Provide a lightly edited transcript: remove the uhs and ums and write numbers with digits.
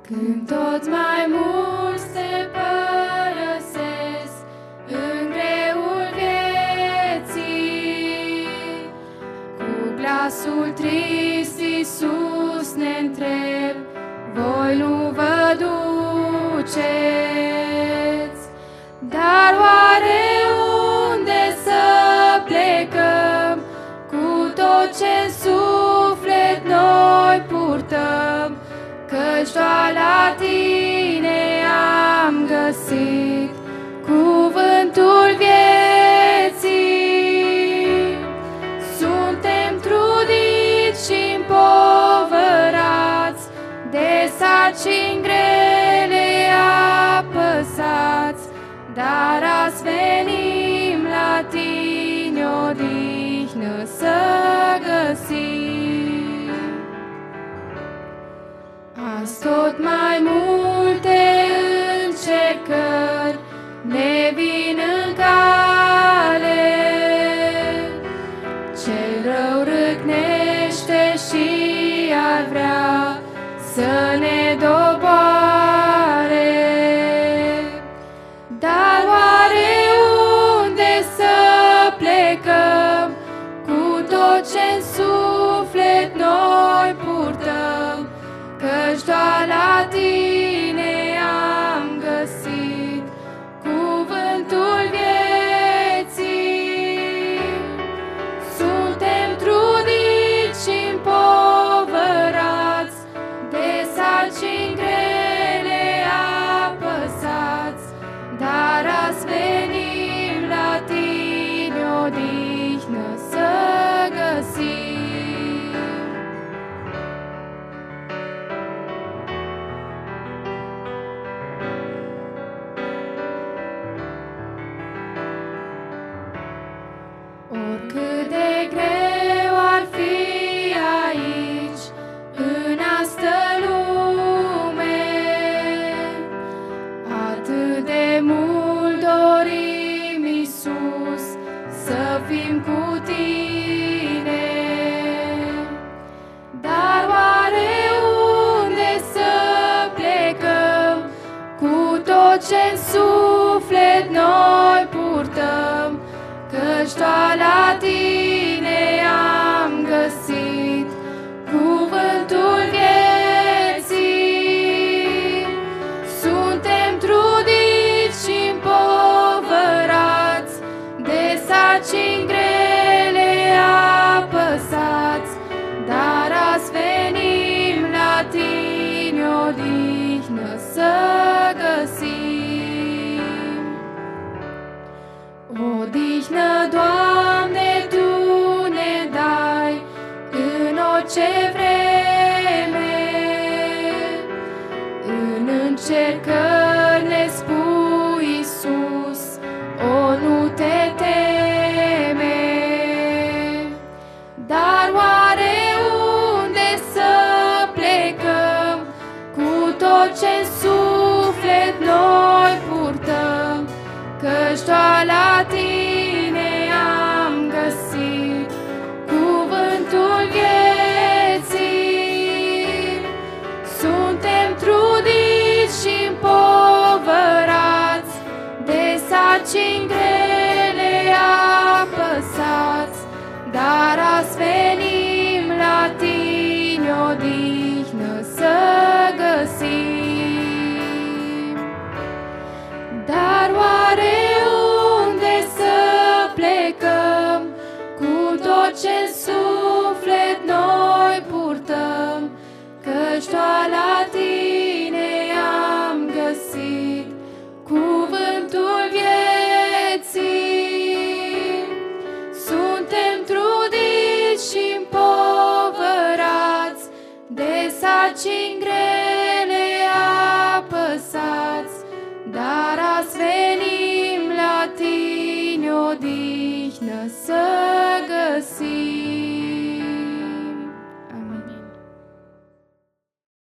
Când tot mai mulți te părăsesc în greul vieții, cu glasul trist Iisus ne întreb, voi nu vă duceți, dar oare unde să plecăm cu tot ce-n suflet noi purtăm? Căci doar la tine am găsit cuvântul vieții. Suntem trudiți și împovărați, de sarcini grele apăsați, dar azi venim la tine odihnă să găsim. Azi tot mai multe încercări ne vin în cale, cel rău râcnește și ar vrea să ne doboare. Dar oare unde să plecăm cu tot ce-n suflet noi purtăm? Căci doar la tine am găsit cuvântul vieții. Suntem trudiți și împovărați, de sarcini grele apăsați, dar azi venim la tine odihnă să găsim. Oricât de greu ar fi aici, în astă lume, atât de mult dorim, Iisus, să fim cu tine. Dar oare unde să plecăm cu tot ce-n suflet noi purtăm? Căci doar la tine am găsit cuvântul vieții. Suntem trudiți și împovărați, de sarcini grele apăsați, dar azi venim la tine odihnă să găsim. Odihnă, Doamne, Tu ne dai în orice vreme, în încercări ne spui, Iisus, o, nu te teme. Dar oare unde să plecăm cu tot ce-n suflet noi purtăm? Căci doar la tine am găsit cuvântul vieții. Suntem trudiți și împovărați, de sarcini grele apăsați, dar azi venim la tine odihnă să găsim. Dar oare unde să plecăm cu tot ce-n suflet noi purtăm? Căci doar la tine am găsit cuvântul vieții. Suntem trudiți și împovărați, de sarcini grele apăsați, dar azi venim la tine odihnă să găsim.